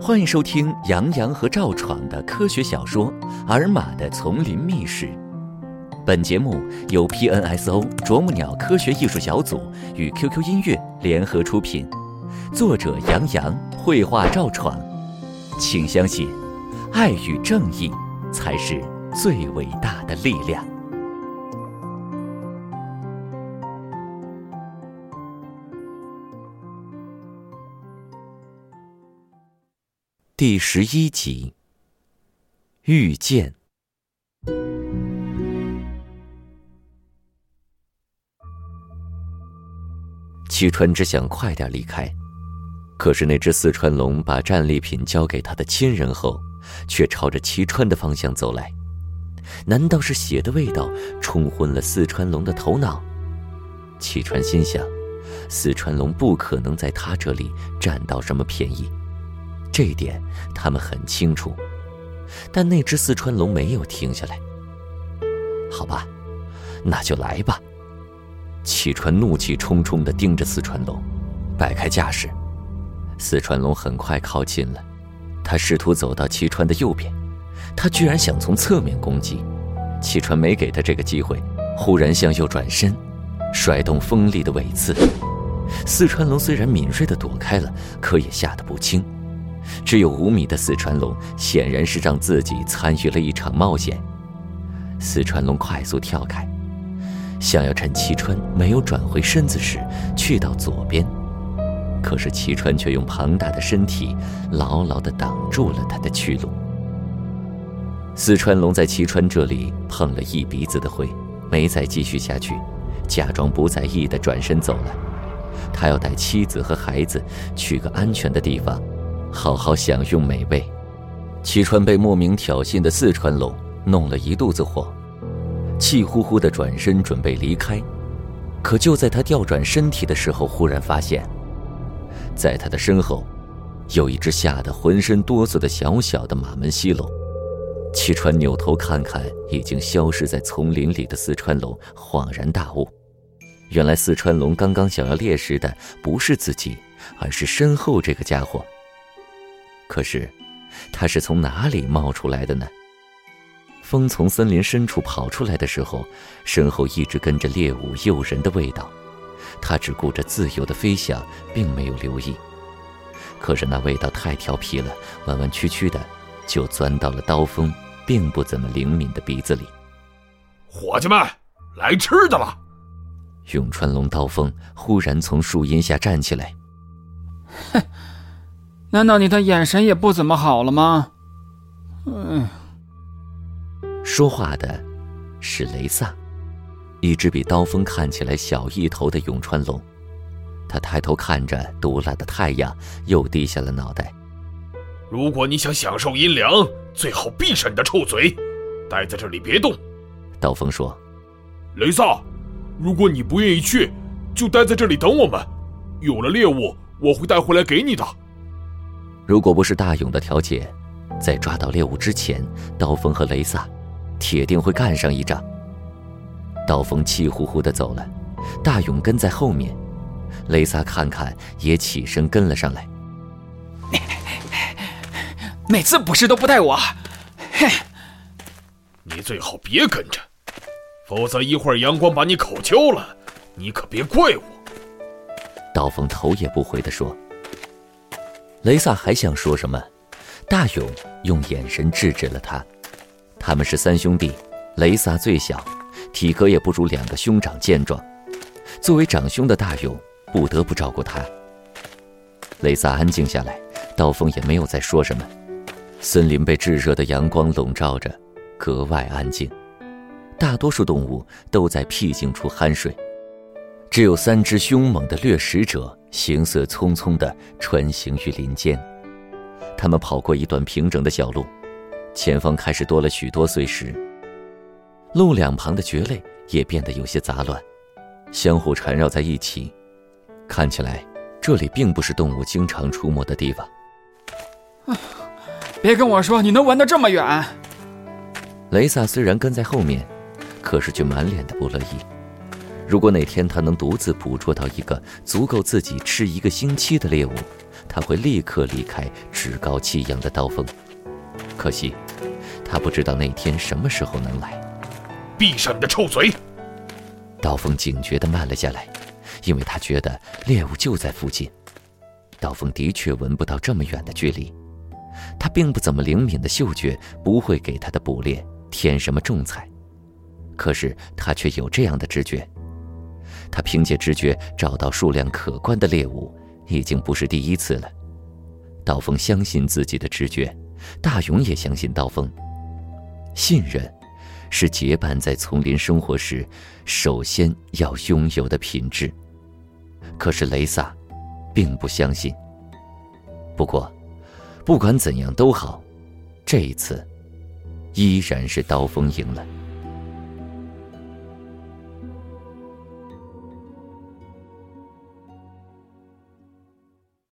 欢迎收听杨洋和赵闯的科学小说《尔玛的丛林秘事》。本节目由 PNSO 啄木鸟科学艺术小组与 QQ 音乐联合出品，作者杨洋，绘画赵闯。请相信，爱与正义才是最伟大的力量。第11集，遇见。齐川只想快点离开，可是那只四川龙把战利品交给他的亲人后，却朝着齐川的方向走来。难道是血的味道冲昏了四川龙的头脑？齐川心想，四川龙不可能在他这里占到什么便宜，这一点他们很清楚。但那只四川龙没有停下来。好吧，那就来吧。齐川怒气冲冲地盯着四川龙，摆开架势。四川龙很快靠近了，他试图走到齐川的右边，他居然想从侧面攻击。齐川没给他这个机会，忽然向右转身，甩动锋利的尾刺。四川龙虽然敏锐地躲开了，可也吓得不轻。只有5米的四川龙显然是让自己参与了一场冒险。四川龙快速跳开，想要趁齐川没有转回身子时去到左边，可是齐川却用庞大的身体牢牢地挡住了他的去路。四川龙在齐川这里碰了一鼻子的灰，没再继续下去，假装不在意地转身走了。他要带妻子和孩子去个安全的地方，好好享用美味。齐川被莫名挑衅的四川龙弄了一肚子火，气呼呼地转身准备离开。可就在他调转身体的时候，忽然发现在他的身后有一只吓得浑身哆嗦的小小的马门溪龙。齐川扭头看看已经消失在丛林里的四川龙，恍然大悟，原来四川龙刚刚想要猎食的不是自己，而是身后这个家伙。可是他是从哪里冒出来的呢？风从森林深处跑出来的时候，身后一直跟着猎物诱人的味道，他只顾着自由的飞翔，并没有留意。可是那味道太调皮了，弯弯曲曲的就钻到了刀锋并不怎么灵敏的鼻子里。 伙计们，来吃的了！ 永川龙刀锋忽然从树荫下站起来。 哼，难道你的眼神也不怎么好了吗？ 说话的是雷萨，一只比刀锋看起来小一头的永川龙。他抬头看着毒辣的太阳，又低下了脑袋。 如果你想享受阴凉，最好闭上你的臭嘴，待在这里别动。 刀锋说。 雷萨，如果你不愿意去，就待在这里等我们，有了猎物我会带回来给你的。 如果不是大勇的调解，在抓到猎物之前，刀锋和雷萨铁定会干上一仗。刀锋气呼呼地走了，大勇跟在后面，雷萨看看也起身跟了上来。 每次捕食都不带我， 你最好别跟着，否则一会儿阳光把你口揪了，你可别怪我。 刀锋头也不回地说。雷萨还想说什么，大勇用眼神制止了他。他们是3兄弟，雷萨最小，体格也不如2个兄长健壮，作为长兄的大勇不得不照顾他。雷萨安静下来，刀锋也没有再说什么。森林被炙热的阳光笼罩着，格外安静，大多数动物都在僻静处酣睡，只有3只凶猛的掠食者行色匆匆地穿行于林间。他们跑过一段平整的小路，前方开始多了许多碎石，路两旁的蕨类也变得有些杂乱，相互缠绕在一起，看起来这里并不是动物经常出没的地方。 别跟我说你能闻得这么远。 雷萨虽然跟在后面，可是却满脸的不乐意。如果哪天他能独自捕捉到一个足够自己吃1个星期的猎物，他他会立刻离开趾高气扬的刀锋。可惜他不知道那天什么时候能来。 闭上你的臭嘴！ 刀锋警觉地慢了下来，因为他觉得猎物就在附近。刀锋的确闻不到这么远的距离，他并不怎么灵敏的嗅觉不会给他的捕猎添什么重彩，可是他却有这样的直觉。他凭借直觉找到数量可观的猎物，已经不是第一次了。刀锋相信自己的直觉，大勇也相信刀锋。信任是结伴在丛林生活时首先要拥有的品质。可是雷萨并不相信。不过不管怎样都好，这一次依然是刀锋赢了。